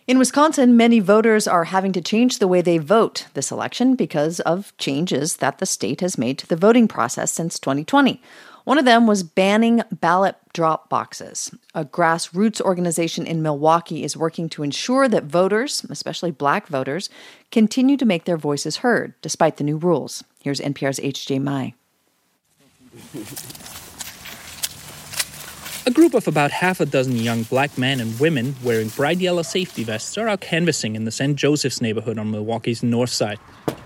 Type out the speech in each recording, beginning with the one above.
In Wisconsin, many voters are having to change the way they vote this election because of changes that the state has made to the voting process since 2020. One of them was banning ballot drop boxes. A grassroots organization in Milwaukee is working to ensure that voters, especially Black voters, continue to make their voices heard despite the new rules. Here's NPR's H.J. Mai. A group of about half a dozen young Black men and women wearing bright yellow safety vests are out canvassing in the St. Joseph's neighborhood on Milwaukee's north side.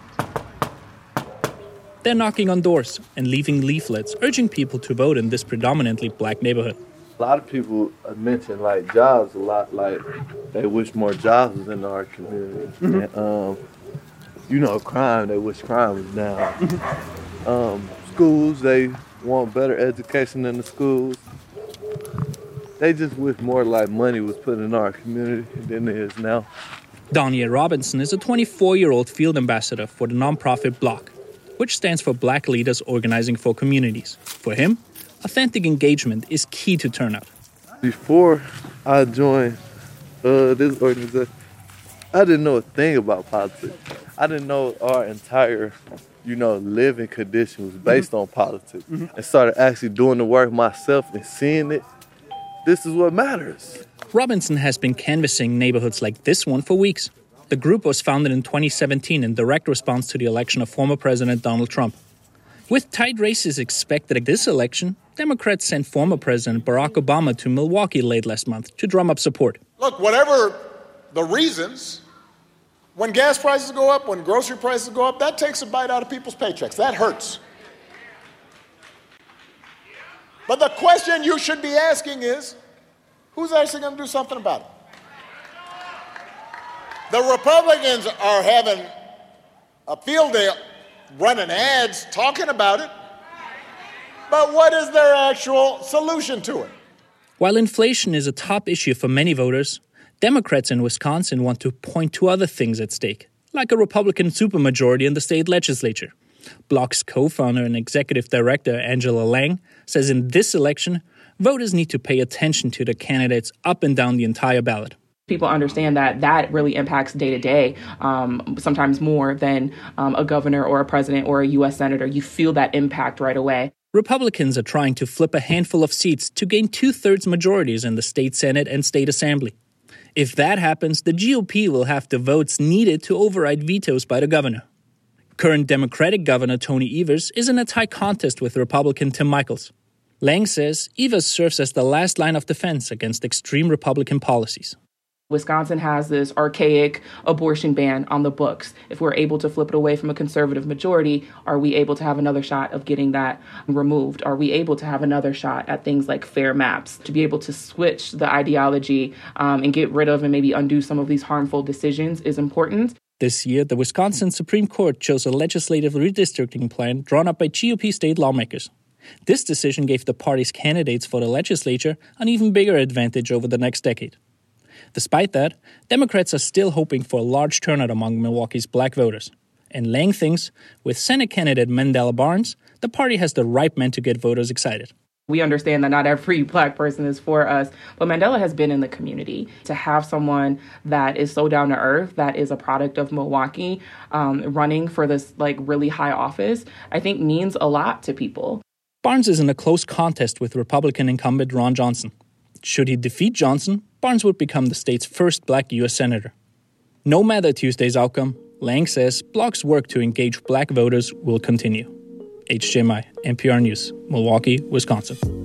They're knocking on doors and leaving leaflets urging people to vote in this predominantly Black neighborhood. A lot of people mention jobs a lot, they wish more jobs was in our community. Mm-hmm. And, crime, they wish crime was down. Mm-hmm. Schools, they want better education in the schools. They just wish more money was put in our community than it is now. Danya Robinson is a 24-year-old field ambassador for the nonprofit BLOC, which stands for Black Leaders Organizing for Communities. For him, authentic engagement is key to turnout. Before I joined this organization, I didn't know a thing about politics. I didn't know our entire, living condition was based on politics. Mm-hmm. And started actually doing the work myself and seeing it. This is what matters. Robinson has been canvassing neighborhoods like this one for weeks. The group was founded in 2017 in direct response to the election of former President Donald Trump. With tight races expected at this election, Democrats sent former President Barack Obama to Milwaukee late last month to drum up support. Look, whatever the reasons, when gas prices go up, when grocery prices go up, that takes a bite out of people's paychecks. That hurts. But the question you should be asking is, who's actually going to do something about it? The Republicans are having a field day running ads talking about it, but what is their actual solution to it? While inflation is a top issue for many voters, Democrats in Wisconsin want to point to other things at stake, like a Republican supermajority in the state legislature. BLOC's co-founder and executive director, Angela Lang, says in this election, voters need to pay attention to the candidates up and down the entire ballot. People understand that really impacts day to day, sometimes more than a governor or a president or a U.S. senator. You feel that impact right away. Republicans are trying to flip a handful of seats to gain 2/3 majorities in the state Senate and state assembly. If that happens, the GOP will have the votes needed to override vetoes by the governor. Current Democratic Governor Tony Evers is in a tight contest with Republican Tim Michels. Lang says Evers serves as the last line of defense against extreme Republican policies. Wisconsin has this archaic abortion ban on the books. If we're able to flip it away from a conservative majority, are we able to have another shot of getting that removed? Are we able to have another shot at things like fair maps, to be able to switch the ideology and get rid of and maybe undo some of these harmful decisions is important. This year, the Wisconsin Supreme Court chose a legislative redistricting plan drawn up by GOP state lawmakers. This decision gave the party's candidates for the legislature an even bigger advantage over the next decade. Despite that, Democrats are still hoping for a large turnout among Milwaukee's Black voters. And Lang thinks, with Senate candidate Mandela Barnes, the party has the right men to get voters excited. We understand that not every Black person is for us, but Mandela has been in the community. To have someone that is so down to earth, that is a product of Milwaukee, running for this really high office, I think means a lot to people. Barnes is in a close contest with Republican incumbent Ron Johnson. Should he defeat Johnson, Barnes would become the state's first Black U.S. senator. No matter Tuesday's outcome, Lang says BLOC's work to engage Black voters will continue. H.J. Mai, NPR News, Milwaukee, Wisconsin.